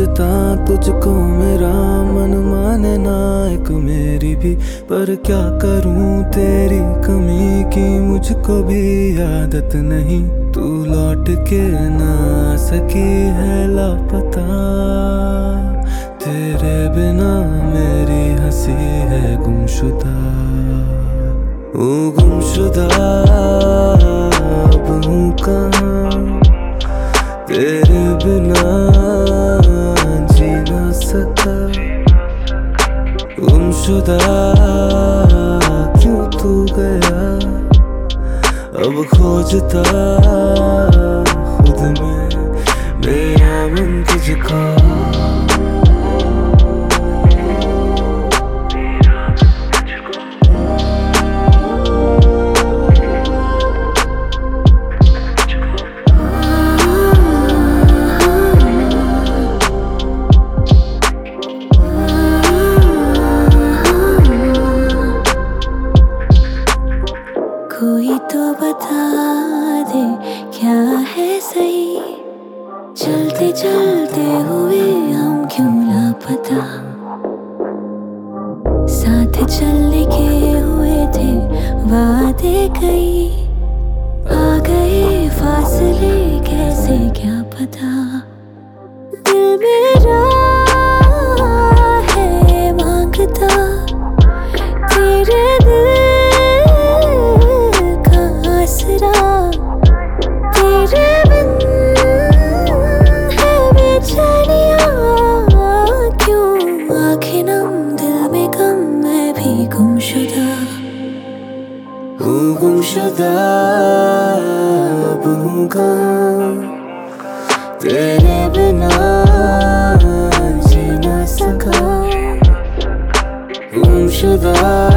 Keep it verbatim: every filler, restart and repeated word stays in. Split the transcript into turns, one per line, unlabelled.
खोजता तुझको मेरा मन माने ना एक मेरी भी, पर क्या करूं तेरी कमी की मुझको भी आदत नहीं। तू लौट के ना सकी है लापता, तेरे बिना मेरी हंसी है गुमशुदा। ओ गुमशुदा अब हूँ कहाँ, तेरे बिना जी ना सका। गुमशुदा क्यों तू गया, अब खोजता खुद में मेरा मन तुझको।
कोई तो बता दे क्या है सही, चलते चलते हुए हम क्यों लापता। साथ चलने के हुए थे वादे कई, आ गए फासले कैसे क्या पता। दिल मेरा है मांगता तेरे दिल तेरे बिन है बेचैनियाँ क्यों, आँखें नम दिल में गम मैं भी गुमशुदा।
हूँ गुमशुदा अब हूँ कहाँ, तेरे बिना जी ना सका। गुमशुदा